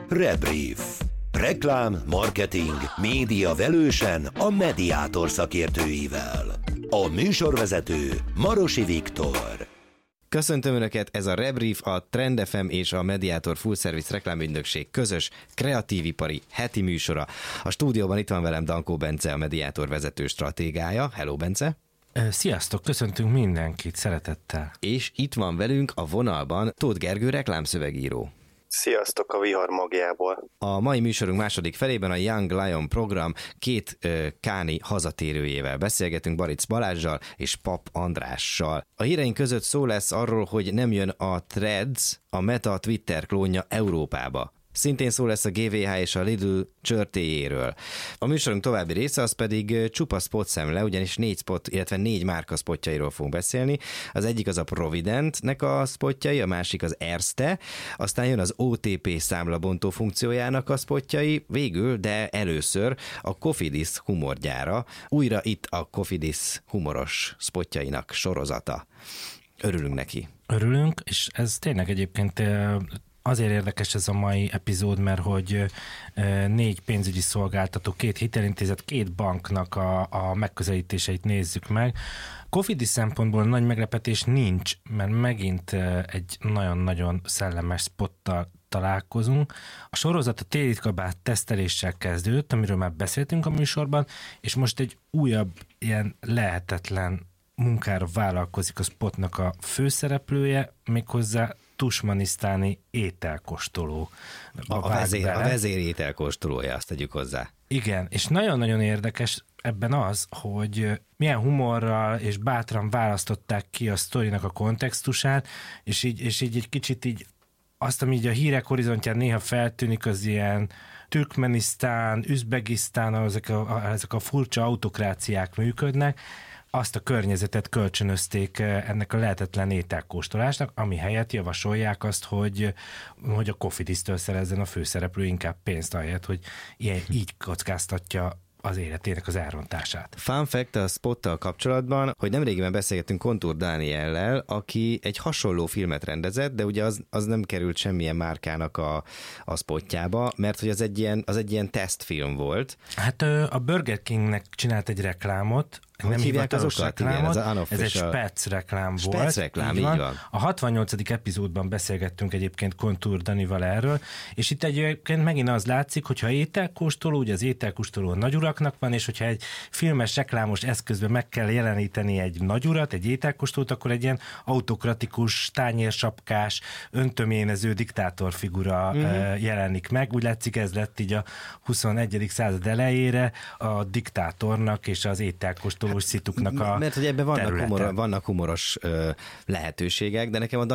Rebrief. Reklám, marketing, média velősen a Mediator szakértőivel. A műsorvezető Marosi Viktor. Köszöntöm Önöket, ez a Rebrief, a Trend FM és a Mediator Full Service reklámügynökség közös kreatívipari heti műsora. A stúdióban itt van velem Dankó Bence, a Mediator vezető stratégája. Hello, Bence! Sziasztok, köszöntünk mindenkit szeretettel. És itt van velünk a vonalban Tóth Gergő reklámszövegíró. Sziasztok a vihar magjából! A mai műsorunk második felében a Young Lion program két káni hazatérőjével beszélgetünk, Baric Balázssal és Pap Andrással. A híreink között szó lesz arról, hogy nem jön a Threads, a Meta Twitter klónja Európába. Szintén szó lesz a GVH és a Lidl csörtéjéről. A műsorunk további része az pedig csupa spotszemle, ugyanis 4 spot, illetve 4 márka spotjairól fogunk beszélni. Az egyik az a Providentnek a spotjai, a másik az Erste, aztán jön az OTP számlabontó funkciójának a spotjai, végül, de először a Cofidis humorgyára. Újra itt a Cofidis humoros spotjainak sorozata. Örülünk neki. Örülünk, és ez tényleg egyébként azért érdekes ez a mai epizód, mert hogy 4 pénzügyi szolgáltató, 2 hitelintézet, 2 banknak a megközelítéseit nézzük meg. Cofidis szempontból nagy meglepetés nincs, mert megint egy nagyon-nagyon szellemes spottal találkozunk. A sorozat a téritkabát teszteléssel kezdődött, amiről már beszéltünk a műsorban, és most egy újabb ilyen lehetetlen munkára vállalkozik a spotnak a főszereplője, méghozzá tusmanisztáni ételkóstoló. A vezér ételkóstolója, azt tegyük hozzá. Igen, és nagyon-nagyon érdekes ebben az, hogy milyen humorral és bátran választották ki a sztorinak a kontextusát, és így egy kicsit így azt, ami így a hírek horizontján néha feltűnik, az ilyen Türkmenisztán, Üzbegisztán, ezek a furcsa autokráciák működnek, azt a környezetet kölcsönözték ennek a lehetetlen ételkóstolásnak, ami helyett javasolják azt, hogy a Cofidis-től szerezzen a főszereplő inkább pénzt ahelyett, hogy így kockáztatja az életének az elrontását. Fun fact a spottal kapcsolatban, hogy nemrégiben beszélgettünk Kontur Dániellel, aki egy hasonló filmet rendezett, de ugye az nem került semmilyen márkának a spotjába, mert hogy az egy ilyen tesztfilm volt. Hát a Burger Kingnek csinált egy reklámot, hogy nem hívják azokat? Reklámot, igen, ez egy Spec reklám volt. Spec reklám, így van. A 68. epizódban beszélgettünk egyébként Kontur Danival erről, és itt egyébként megint az látszik, hogyha ételkóstoló, ugye az ételkóstoló nagyuraknak van, és hogyha egy filmes reklámos eszközben meg kell jeleníteni egy nagyurat, egy ételkóstolót, akkor egy ilyen autokratikus, tányérsapkás, öntöménező diktátorfigura jelenik meg. Úgy látszik, ez lett így a 21. század elejére a diktátornak és az ételkóstoló szituknak a mert hogy ebben vannak humoros lehetőségek, de nekem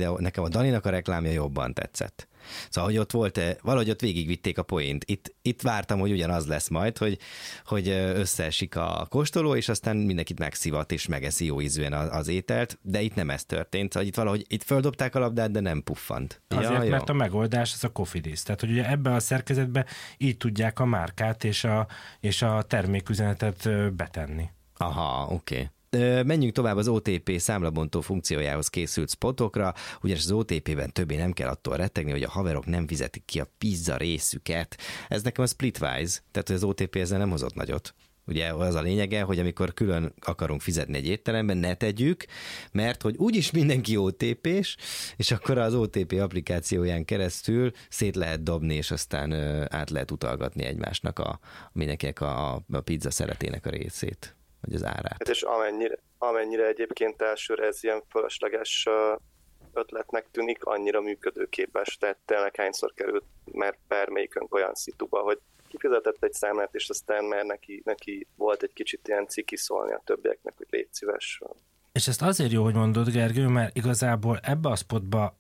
a Daninak a reklámja jobban tetszett. Szóval, hogy ott volt, valahogy ott végigvitték a poént. Itt vártam, hogy ugyanaz lesz majd, hogy összeesik a kóstoló, és aztán mindenkit megszivat, és megeszi jó ízűen az ételt, de itt nem ez történt. Szóval itt valahogy földobták a labdát, de nem puffant. Azért, mert a megoldás az a Cofidis. Tehát, hogy ugye ebben a szerkezetben így tudják a márkát és a terméküzenetet betenni. Aha, oké. Menjünk tovább az OTP számlabontó funkciójához készült spotokra, ugyanis az OTP-ben többé nem kell attól rettegni, hogy a haverok nem fizetik ki a pizza részüket. Ez nekem a Splitwise, tehát az OTP ezzel nem hozott nagyot. Ugye az a lényege, hogy amikor külön akarunk fizetni egy étteremben, ne tegyük, mert hogy úgyis mindenki OTP-s, és akkor az OTP applikációján keresztül szét lehet dobni, és aztán át lehet utalgatni egymásnak mindenkinek a pizza szeretének a részét, vagy az árát. Hát és amennyire egyébként elsőre ez ilyen fölösleges ötletnek tűnik, annyira működőképes, tehát tényleg hányszor került már bármelyikünk olyan szituba, hogy kifizetett egy számlát, és aztán már neki volt egy kicsit ilyen ciki szólni a többieknek, hogy légy szíves. És ezt azért jó, hogy mondod, Gergő, mert igazából ebbe a spotba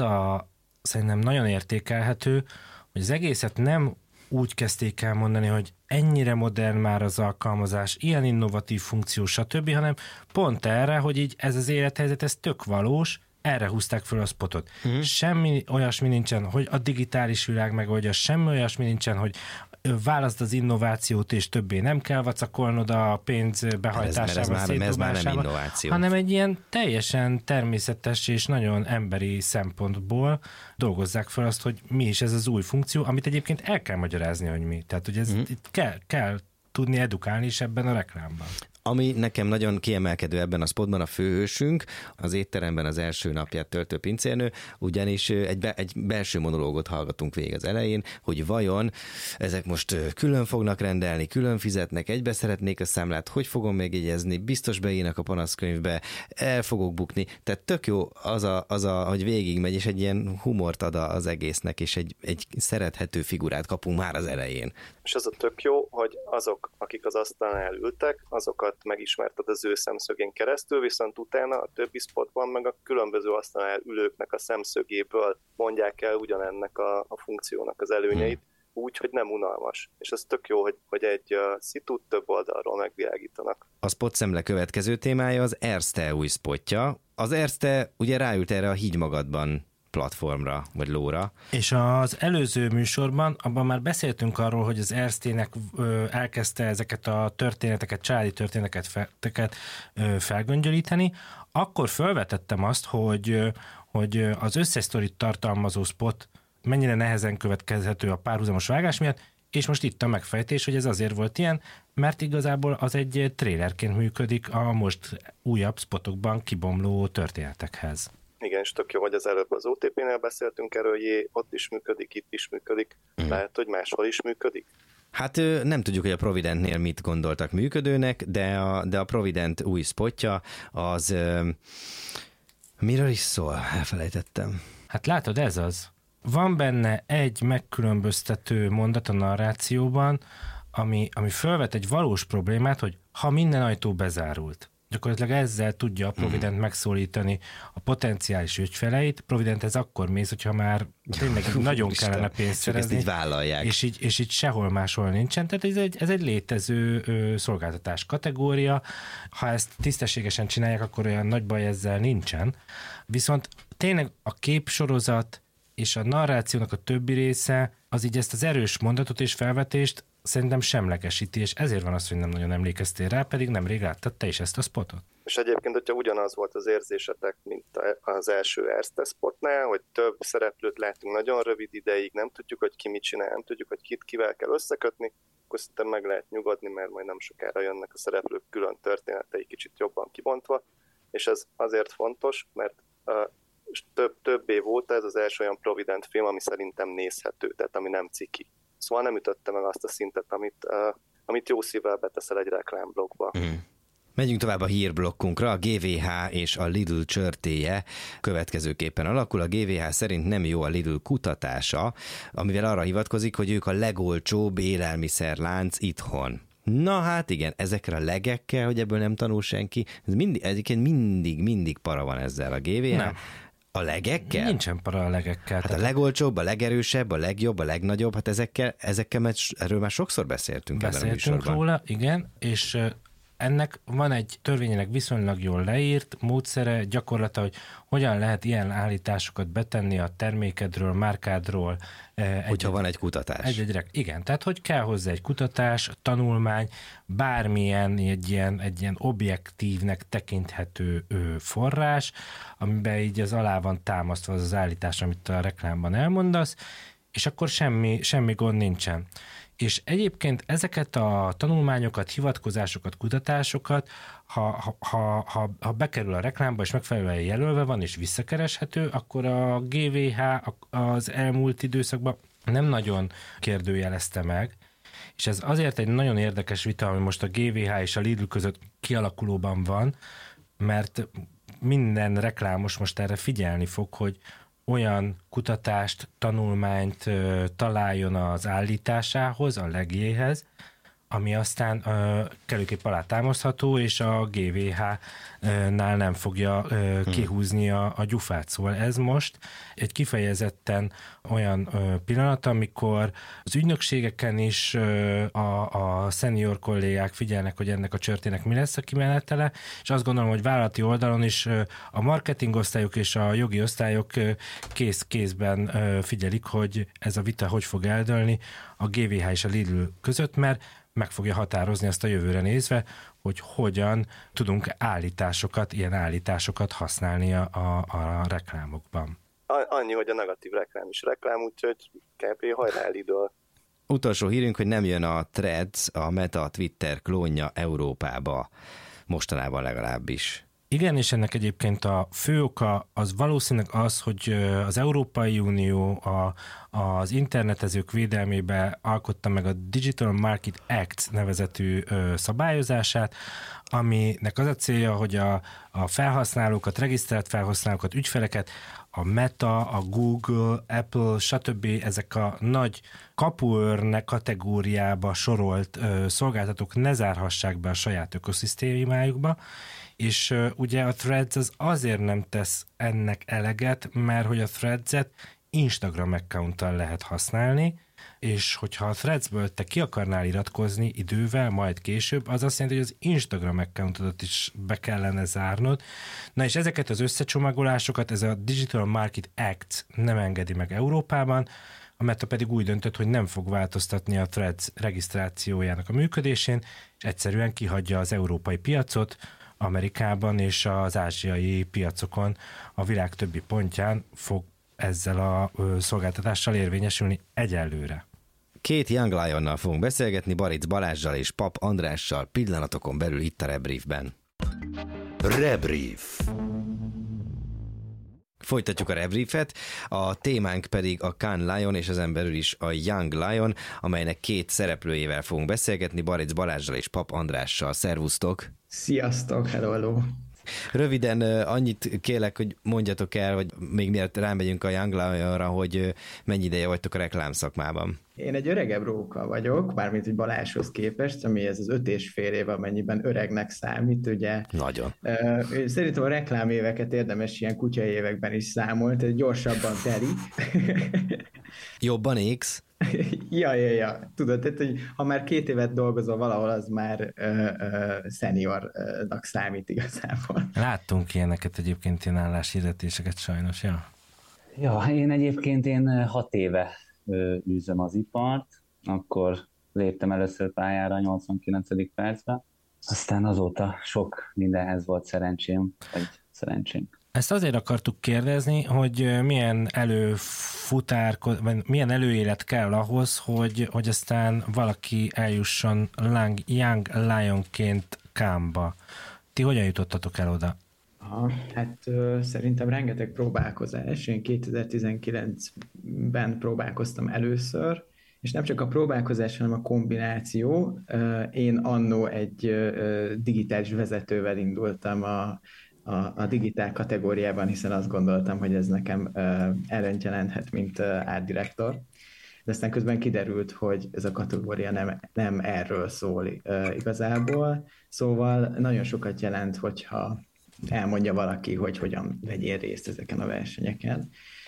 szerintem nagyon értékelhető, hogy az egészet nem úgy kezdték el mondani, hogy ennyire modern már az alkalmazás, ilyen innovatív funkció, stb., hanem pont erre, hogy így ez az élethelyzet, ez tök valós, erre húzták föl a spotot. Semmi olyasmi nincsen, hogy a digitális világ megoldja, semmi olyasmi nincsen, hogy válaszd az innovációt, és többé nem kell vacakolnod a pénz behajtásával, szétdobásával, hanem egy ilyen teljesen természetes és nagyon emberi szempontból dolgozzák fel azt, hogy mi is ez az új funkció, amit egyébként el kell magyarázni, hogy mi. Tehát, hogy ez itt kell tudni edukálni is ebben a reklámban. Ami nekem nagyon kiemelkedő ebben a spotban a főhősünk, az étteremben az első napját töltő pincérnő, ugyanis egy belső monológot hallgatunk végig az elején, hogy vajon ezek most külön fognak rendelni, külön fizetnek, egybe szeretnék a számlát, hogy fogom megjegyezni, biztos beírnak a panaszkönyvbe, el fogok bukni. Tehát tök jó az a hogy végigmegy, és egy ilyen humort ad az egésznek, és egy szerethető figurát kapunk már az elején. És az a tök jó, hogy azok, akik az asztalnál ültek, azokat megismerted az ő szemszögén keresztül, viszont utána a többi spotban meg a különböző asztalnál ülőknek a szemszögéből mondják el ugyanennek a funkciónak az előnyeit, úgy, hogy nem unalmas. És ez tök jó, hogy egy szitút több oldalról megvilágítanak. A spot szemle következő témája az Erste új spotja. Az Erste ugye ráült erre a Higgy magadban platformra, vagy lóra. És az előző műsorban, abban már beszéltünk arról, hogy az Erstének elkezdte ezeket a történeteket, családi történeteket felgöngyölíteni. Akkor felvetettem azt, hogy az összes sztorit tartalmazó spot mennyire nehezen következhető a párhuzamos vágás miatt, és most itt a megfejtés, hogy ez azért volt ilyen, mert igazából az egy trélerként működik a most újabb spotokban kibomló történetekhez. Igen, és tök jó, hogy az előbb az OTP-nél beszéltünk erről, hogy ott is működik, itt is működik. Lehet, hogy máshol is működik? Hát nem tudjuk, hogy a Providentnél mit gondoltak működőnek, de a Provident új spotja az... miről is szól? Elfelejtettem. Hát látod, ez az. Van benne egy megkülönböztető mondat a narrációban, ami felvet egy valós problémát, hogy ha minden ajtó bezárult, gyakorlatilag ezzel tudja a Provident megszólítani a potenciális ügyfeleit. Providenthez akkor mész, hogyha már tényleg nagyon kellene pénzt szerezni. Így vállalják. És így sehol máshol nincsen. Tehát ez egy létező szolgáltatás kategória. Ha ezt tisztességesen csinálják, akkor olyan nagy baj ezzel nincsen. Viszont tényleg a képsorozat és a narrációnak a többi része az így ezt az erős mondatot és felvetést szerintem semlegesíti, és ezért van az, hogy nem nagyon emlékeztél rá, pedig nemrég láttad te is ezt a spotot. És egyébként, hogyha ugyanaz volt az érzésetek, mint az első Erste spotnál, hogy több szereplőt látunk nagyon rövid ideig, nem tudjuk, hogy ki mit csinál, nem tudjuk, hogy kit kivel kell összekötni, akkor szerintem meg lehet nyugodni, mert majd nem sokára jönnek a szereplők külön történetei kicsit jobban kibontva, és ez azért fontos, mert több év óta ez az első olyan Provident film, ami szerintem nézhető, tehát ami nem ciki. Szóval nem ütötte meg azt a szintet, amit jó szívvel beteszel egy reklámblogba. Megyünk tovább a hírblokkunkra. A GVH és a Lidl csörtéje következőképpen alakul. A GVH szerint nem jó a Lidl kutatása, amivel arra hivatkozik, hogy ők a legolcsóbb élelmiszerlánc itthon. Na hát igen, ezekre a legekkel, hogy ebből nem tanul senki. Egyébként mindig para van ezzel a GVH. Nem. A legekkel? Nincsen para a legekkel. Hát a legolcsóbb, a legerősebb, a legjobb, a legnagyobb, hát ezekkel erről már sokszor beszéltünk ebben a műsorban. Beszéltünk róla, igen, és ennek van egy törvényileg viszonylag jól leírt módszere, gyakorlata, hogy hogyan lehet ilyen állításokat betenni a termékedről, márkádról. Hogyha van egy kutatás. Igen, tehát hogy kell hozzá egy kutatás, tanulmány, bármilyen egy ilyen objektívnek tekinthető forrás, amiben így az alá van támasztva az az állítás, amit a reklámban elmondasz, és akkor semmi gond nincsen. És egyébként ezeket a tanulmányokat, hivatkozásokat, kutatásokat, ha bekerül a reklámba, és megfelelően jelölve van, és visszakereshető, akkor a GVH az elmúlt időszakban nem nagyon kérdőjelezte meg, és ez azért egy nagyon érdekes vita, ami most a GVH és a Lidl között kialakulóban van, mert minden reklámos most erre figyelni fog, hogy olyan kutatást, tanulmányt találjon az állításához, a legjéhez, ami aztán kellőképp alátámasztható, és a GVH-nál nem fogja kihúzni a gyufát. Szóval ez most egy kifejezetten olyan pillanat, amikor az ügynökségeken is a senior kollégák figyelnek, hogy ennek a csörtének mi lesz a kimenetele, és azt gondolom, hogy vállalati oldalon is a marketingosztályok és a jogi osztályok kéz-kézben figyelik, hogy ez a vita hogy fog eldőlni a GVH és a Lidl között, mert meg fogja határozni azt a jövőre nézve, hogy hogyan tudunk ilyen állításokat használni a reklámokban. Annyi, hogy a negatív reklám is reklám, úgyhogy kb. Hajrá Lidl. Utolsó hírünk, hogy nem jön a Threads, a Meta, a Twitter klónja Európába, mostanában legalábbis. Igen, és ennek egyébként a fő oka az valószínűleg az, hogy az Európai Unió az internetezők védelmébe alkotta meg a Digital Market Act nevezetű szabályozását, aminek az a célja, hogy a felhasználókat, regisztrált felhasználókat, ügyfeleket, a Meta, a Google, Apple, stb. Ezek a nagy kapuőrnek kategóriába sorolt szolgáltatók ne zárhassák be a saját ökoszisztémájukba, és ugye a Threads az azért nem tesz ennek eleget, mert hogy a Threads-et Instagram accounttal lehet használni, és hogyha a Threadsből te ki akarnál iratkozni idővel, majd később, az azt jelenti, hogy az Instagram accountodat is be kellene zárnod. Na és ezeket az összecsomagolásokat ez a Digital Market Act nem engedi meg Európában, a Meta pedig úgy döntött, hogy nem fog változtatni a Threads regisztrációjának a működésén, és egyszerűen kihagyja az európai piacot. Amerikában és az ázsiai piacokon a világ többi pontján fog ezzel a szolgáltatással érvényesülni egyelőre. Két Young Lionnal fogunk beszélgetni, Barics Balázssal és Pap Andrással pillanatokon belül itt a Rebriefben. Rebrief. Folytatjuk a Rebriefet, a témánk pedig a Cannes Lion és ezen belül is a Young Lion, amelynek két szereplőjével fogunk beszélgetni, Barics Balázssal és Pap Andrással. Szervusztok! Sziasztok, hello! Röviden annyit kérlek, hogy mondjatok el, hogy még mielőtt rámegyünk a Young Lionra, hogy mennyi ideje vagytok a reklámszakmában. Én egy öregebb róka vagyok, mármint egy Balázshoz képest, ami ez az 5,5 év, amennyiben öregnek számít, ugye. Nagyon. Szerintem a rekláméveket érdemes ilyen kutyai években is számolni, tehát gyorsabban telik. Jobban éksz? Ja. Tudod, tehát, hogy ha már 2 évet dolgozol valahol, az már seniornak számít igazából. Láttunk ilyeneket egyébként, ilyen álláshirdetéseket sajnos, ja? Ja, én 6 éve űzöm az ipart, akkor léptem először pályára a 89. percben, aztán azóta sok mindenhez volt szerencsém. Ezt azért akartuk kérdezni, hogy milyen milyen előélet kell ahhoz, hogy aztán valaki eljusson Young Lionként Cannes-ba. Ti hogyan jutottatok el oda? Hát szerintem rengeteg próbálkozás. Én 2019-ben próbálkoztam először, és nem csak a próbálkozás, hanem a kombináció. Én annó egy digitális vezetővel indultam a digitál kategóriában, hiszen azt gondoltam, hogy ez nekem előnyt jelenthet, mint art director. De aztán közben kiderült, hogy ez a kategória nem erről szól igazából. Szóval nagyon sokat jelent, hogyha elmondja valaki, hogy hogyan vegyél részt ezeken a versenyeken.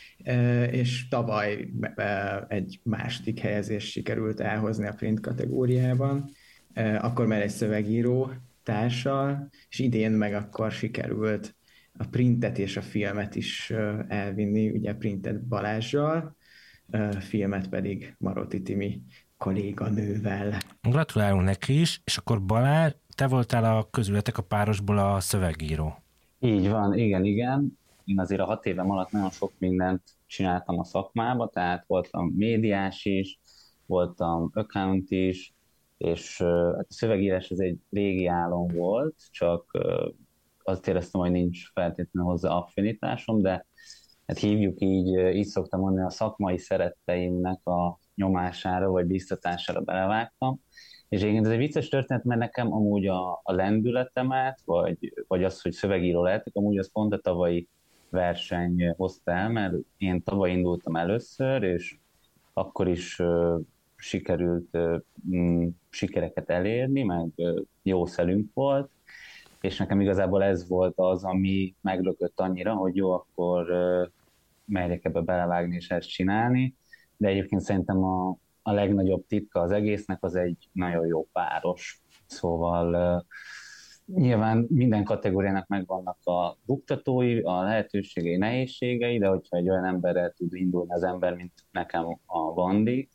És tavaly egy második helyezést sikerült elhozni a print kategóriában, akkor már egy szövegíró társal, és idén meg akkor sikerült a printet és a filmet is elvinni, ugye printet Balázssal, filmet pedig Marotti Timi kolléganővel. Gratulálunk neki is, és akkor Balázs, te voltál a közületek a párosból a szövegíró. Így van, igen. Én azért a 6 évem alatt nagyon sok mindent csináltam a szakmába, tehát voltam médiás is, voltam account is, és a szövegírás ez egy régi álom volt, csak azt éreztem, hogy nincs feltétlenül hozzá affinitásom, de hát hívjuk így szoktam mondani, a szakmai szeretteimnek a nyomására vagy biztatására belevágtam. És egyébként ez egy vicces történet, mert nekem amúgy a lendületemet, vagy az, hogy szövegíró lehetek, amúgy az pont a tavalyi verseny hozta el, mert én tavaly indultam először, és akkor is sikerült sikereket elérni, meg jó szelünk volt, és nekem igazából ez volt az, ami meglökött annyira, hogy jó, akkor merjek ebbe belevágni és ezt csinálni, de egyébként szerintem a legnagyobb titka az egésznek az egy nagyon jó páros. Szóval nyilván minden kategóriának megvannak a buktatói, a lehetőségei, nehézségei, de hogyha egy olyan emberrel tud indulni az ember, mint nekem a Vandi,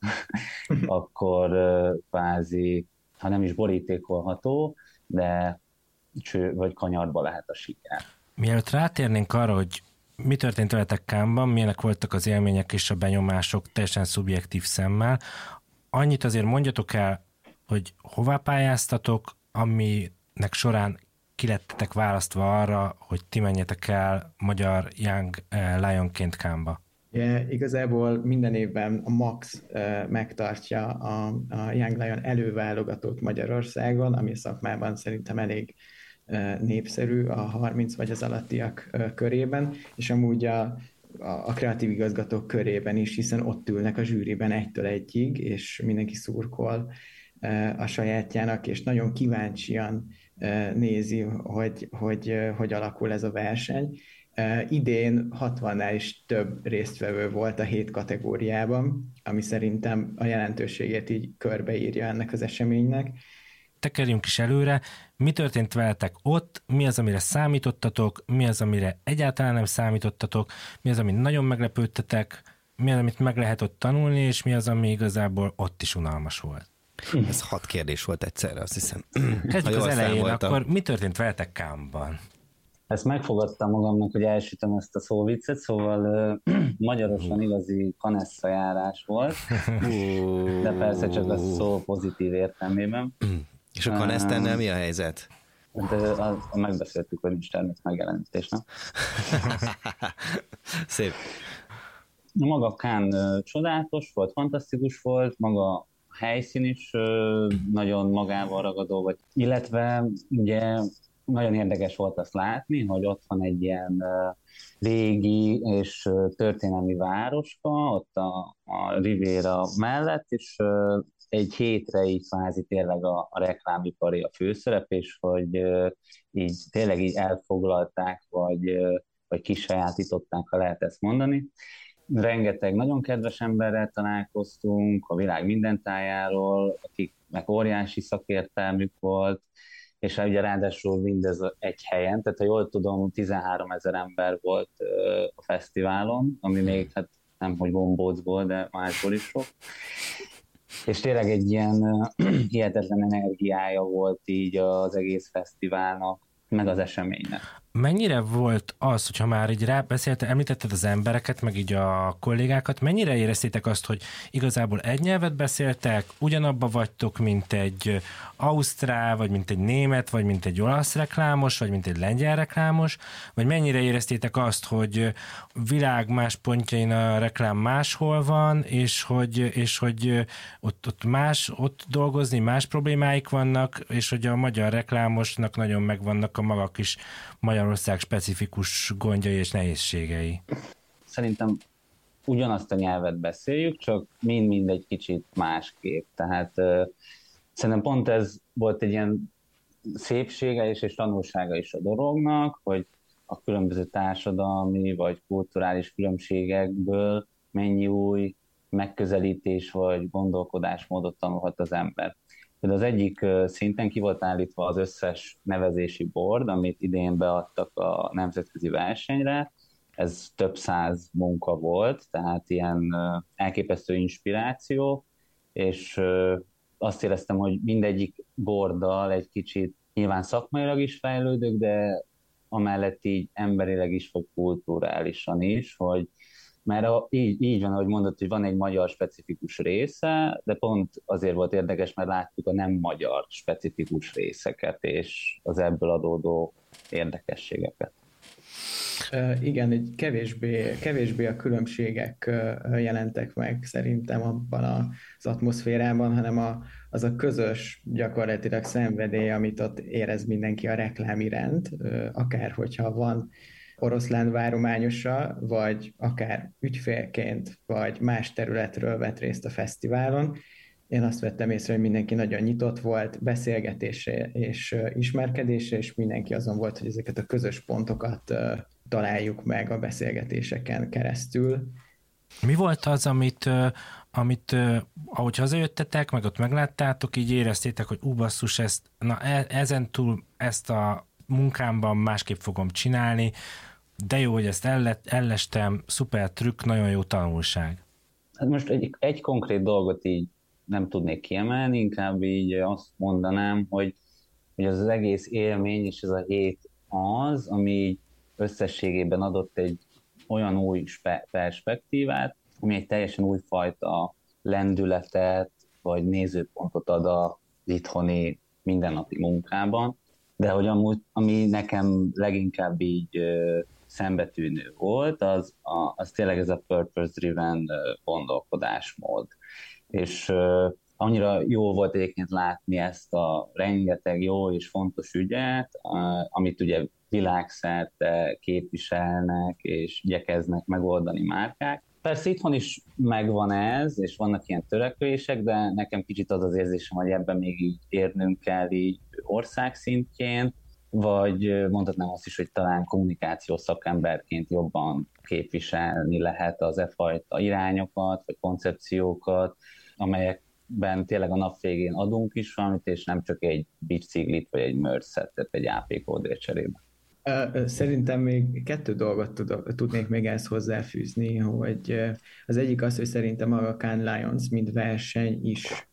akkor kvázi, ha nem is borítékolható, de cső vagy kanyarba lehet a siker. Mielőtt rátérnénk arra, hogy mi történt veletek Cannes-ban, milyenek voltak az élmények és a benyomások teljesen szubjektív szemmel, annyit azért mondjatok el, hogy hová pályáztatok, aminek során kilettetek választva arra, hogy ti menjetek el magyar Young Lionként Cannes-ba. Igazából minden évben a Max megtartja a Young Lion előválogatót Magyarországon, ami szakmában szerintem elég népszerű a 30 vagy az alattiak körében, és amúgy a kreatív igazgatók körében is, hiszen ott ülnek a zsűriben 1-től 1-ig, és mindenki szurkol a sajátjának, és nagyon kíváncsian nézi, hogy alakul ez a verseny. Idén 60-nál is több résztvevő volt a 7 kategóriában, ami szerintem a jelentőségét így körbeírja ennek az eseménynek. Tekerjünk is előre, mi történt veletek ott, mi az, amire számítottatok, mi az, amire egyáltalán nem számítottatok, mi az, amit nagyon meglepődtetek, mi az, amit meg lehet ott tanulni, és mi az, ami igazából ott is unalmas volt. Ez 6 kérdés volt egyszerre, azt hiszem. Kezdjük az elején, akkor mi történt veletek Cannes-ban? Ezt megfogadtam magamnak, hogy elsütöm ezt a szóviccet, szóval magyarosan igazi kanessza járás volt, de persze csak a szó pozitív értelmében. És a kanesztennel mi a helyzet? De megbeszéltük, hogy nincs termék megjelenítés, nem? Szép. Maga Cannes csodálatos volt, fantasztikus volt, maga a helyszín is nagyon magával ragadó volt, illetve ugye nagyon érdekes volt azt látni, hogy ott van egy ilyen régi és történelmi városka, ott a Riviera mellett, és egy hétre így kvázi tényleg a reklámipari a főszerep, és hogy így tényleg így elfoglalták, vagy kisajátították, ha lehet ezt mondani. Rengeteg nagyon kedves emberrel találkoztunk a világ minden tájáról, akiknek óriási szakértelmük volt, és ugye ráadásul mindez egy helyen, tehát ha jól tudom, 13 000 ember volt a fesztiválon, ami még hát nem hogy Gombócból, de másból is sok. És tényleg egy ilyen hihetetlen energiája volt így az egész fesztiválnak, meg az eseménynek. Mennyire volt az, hogyha már így említetted az embereket, meg így a kollégákat, mennyire éreztétek azt, hogy igazából egy nyelvet beszéltek, ugyanabba vagytok, mint egy ausztrál, vagy mint egy német, vagy mint egy olasz reklámos, vagy mint egy lengyel reklámos, vagy mennyire éreztétek azt, hogy világ más pontjain a reklám máshol van, és hogy ott dolgozni más problémáik vannak, és hogy a magyar reklámosnak nagyon megvannak a maga kis Magyarország specifikus gondjai és nehézségei? Szerintem ugyanazt a nyelvet beszéljük, csak mind egy kicsit másképp. Tehát szerintem pont ez volt egy ilyen szépsége és tanulsága is a dolognak, hogy a különböző társadalmi vagy kulturális különbségekből mennyi új megközelítés vagy gondolkodásmódot tanulhat az ember. De az egyik szinten ki volt állítva az összes nevezési board, amit idén beadtak a nemzetközi versenyre. Ez több 100 munka volt, tehát ilyen elképesztő inspiráció, és azt éreztem, hogy mindegyik boarddal egy kicsit nyilván szakmailag is fejlődök, de amellett így emberileg is, vagy kulturálisan is, hogy mert így van, ahogy mondod, hogy van egy magyar specifikus része, de pont azért volt érdekes, mert láttuk a nem magyar specifikus részeket, és az ebből adódó érdekességeket. Igen, egy kevésbé a különbségek jelentek meg szerintem abban az atmoszférában, hanem az a közös gyakorlatilag szenvedély, amit ott érez mindenki a reklám iránt, akár hogyha van oroszlán várományosa, vagy akár ügyfélként, vagy más területről vett részt a fesztiválon, Én azt vettem észre, hogy mindenki nagyon nyitott volt beszélgetésre és ismerkedésre, és mindenki azon volt, hogy ezeket a közös pontokat találjuk meg a beszélgetéseken keresztül. Mi volt az, amit ahogy hazajöttetek, meg ott megláttátok, így éreztétek, hogy basszus, ezentúl ezt a munkámban másképp fogom csinálni, de jó, hogy ezt ellestem, szuper trükk, nagyon jó tanulság. Most egy konkrét dolgot így nem tudnék kiemelni, inkább így azt mondanám, hogy az az egész élmény és ez a hét az, ami így összességében adott egy olyan új perspektívát, ami egy teljesen újfajta lendületet vagy nézőpontot ad az itthoni mindennapi munkában, de hogy amúgy, ami nekem leginkább így szembetűnő volt, az tényleg ez a purpose-driven gondolkodásmód. És annyira jó volt egyébként látni ezt a rengeteg jó és fontos ügyet, amit ugye világszerte képviselnek és igyekeznek megoldani márkák. Persze itthon is megvan ez, és vannak ilyen törekvések, de nekem kicsit az az érzésem, hogy ebben még így érnünk kell így országszintjén, vagy mondhatnám azt is, hogy talán kommunikációs szakemberként jobban képviselni lehet az e fajta irányokat, vagy koncepciókat, amelyekben tényleg a nap végén adunk is valamit, és nem csak egy biciklit, vagy egy merch-et, egy AP kódért cserébe. Szerintem még 2 dolgot tudnék még ezt hozzáfűzni, hogy az egyik az, hogy szerintem maga a Cannes Lions, mint verseny is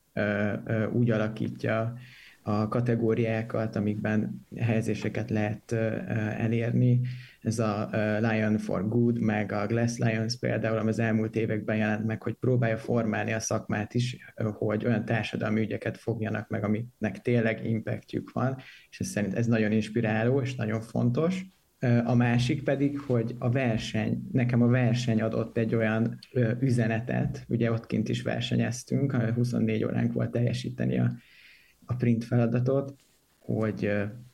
úgy alakítja a kategóriákat, amikben helyezéseket lehet elérni. Ez a Lion for Good, meg a Glass Lions például, ami az elmúlt években jelent meg, hogy próbálja formálni a szakmát is, hogy olyan társadalmi ügyeket fogjanak meg, amiknek tényleg impactjük van, és ez nagyon inspiráló és nagyon fontos. A másik pedig, hogy nekem a verseny adott egy olyan üzenetet, ugye ott kint is versenyeztünk, 24 óránk volt teljesíteni a print feladatot, hogy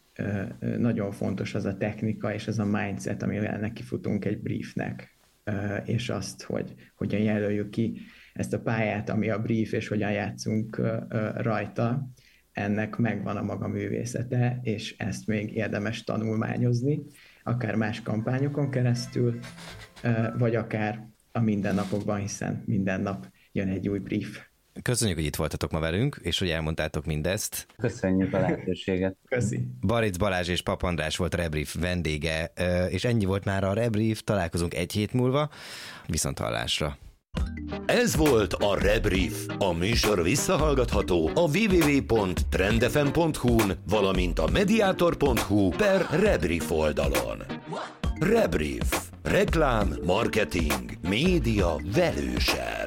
nagyon fontos az a technika és az a mindset, amivel nekifutunk egy briefnek, és azt, hogy hogyan jelöljük ki ezt a pályát, ami a brief, és hogyan játszunk rajta, ennek megvan a maga művészete, és ezt még érdemes tanulmányozni, akár más kampányokon keresztül, vagy akár a mindennapokban, hiszen minden nap jön egy új brief. Köszönjük, hogy itt voltatok ma velünk, és hogy elmondtátok mindezt. Köszönjük a lehetőséget. Köszi. Baric Balázs és Papp András volt a Rebrief vendége, és ennyi volt már a Rebrief, találkozunk egy hét múlva, viszonthallásra. Ez volt a Rebrief. A műsor visszahallgatható a www.trendfm.hu-n, valamint a mediator.hu/Rebrief oldalon. Rebrief. Reklám, marketing, média velősebb.